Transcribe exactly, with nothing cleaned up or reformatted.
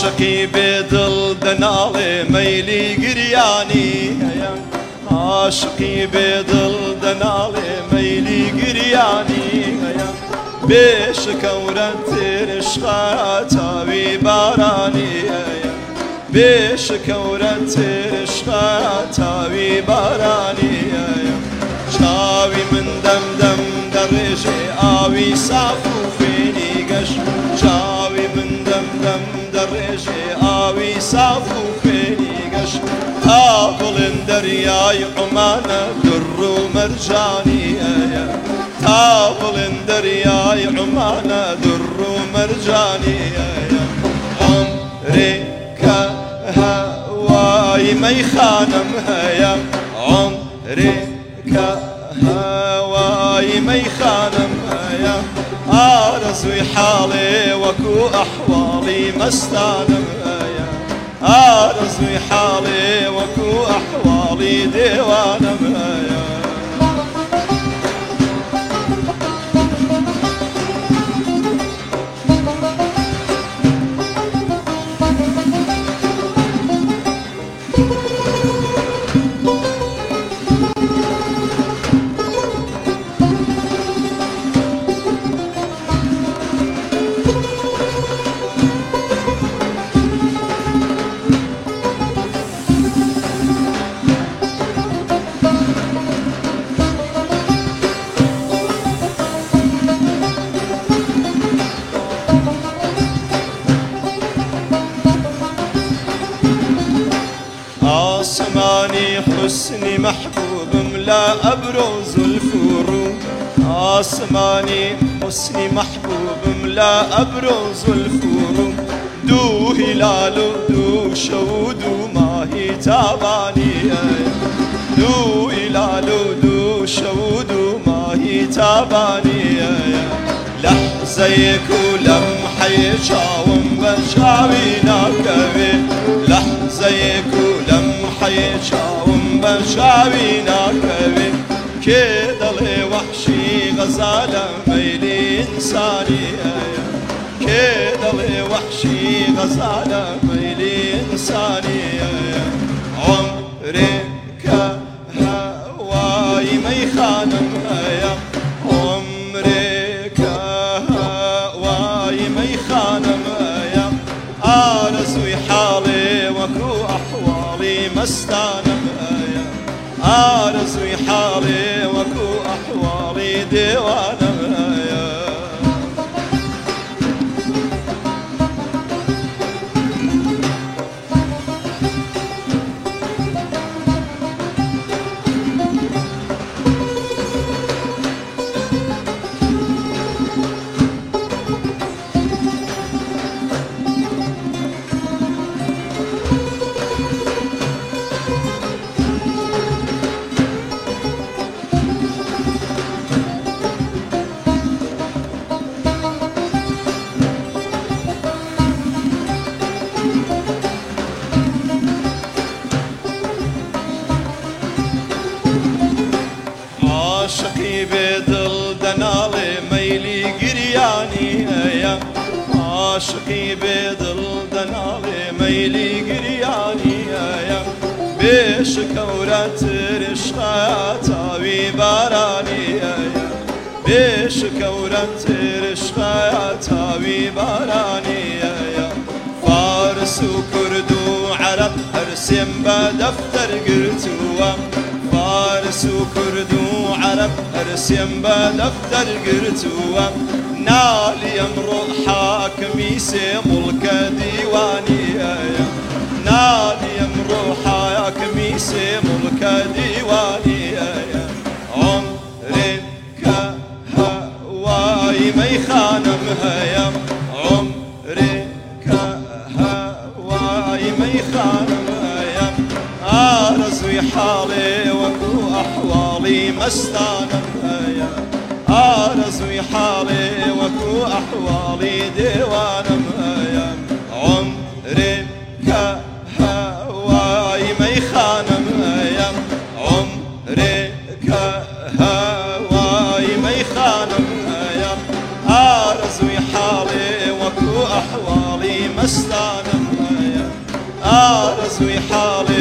عاشقي بدل دنالي ميلي قرياني عاشقي بدل دنالي ميلي قرياني بيش كورت رشقاتا بباراني بيش كورت رشقاتا بباراني شاوي من دم دم درجي آوي صافو فيني قش شاوي من دم دم درجي آوي صافو فيني قش آبل درياي عمانة در مرجاني آبل درياي عمانة در مرجاني عمري كهواي ميخانم هيا عمري كهواي ميخانم هيا آرزوي حالي وكو أحوالي مستانم هيا آرزوي حالي وكو أحوالي ديوانم هيا آسماني حسني محبوب ملا أبرز الفروق آسماني حسني محبوب ملا أبرز الفروق دو هلال دو شود ماهي تاباني دو هلال دو شود ماهي تاباني لحظيك ولمحة يشاوم بشاوينا كبي لحظيك ولمحة يشاوم بشاوينا كبي كده لي وحشي غزالة ميلي إنساني كده لي وحشي غزالة ميلي إنساني عمري كهواي ميخانم هيا عمري كهواي ميخانم هيا آرزوي حالي وكو أحوالي مستانم هيا آرزوي حالي وكو أحوالي ديوانم هيا عاشقي بدل دنالي ميلي قرياني هيا عاشقي بدل دنالي ميلي قرياني هيا بيش كورت رشقاتا بباراني هيا بيش كورت رشقاتا بباراني هيا فارس وكرد وعرب ارسم بدفتر قرتوا فارس وكرد وعرب ارسم بدفتر قرتوا نالي امرؤ حاكم يسم ملك ديواني نالي امرؤ حاكم يسم ملك ديواني عمري كهواي ميخانم هيا عمري كهواي ميخانم هيا آرزوي حالي وكو أحوالي مستانم هيا آرزوي حالي وكو أحوالي ديوانم هيا عمري كهواي ميخانم هيا عمري كهواي ميخانم هيا آرزوي حالي وكو أحوالي مستانم آرزوي حالي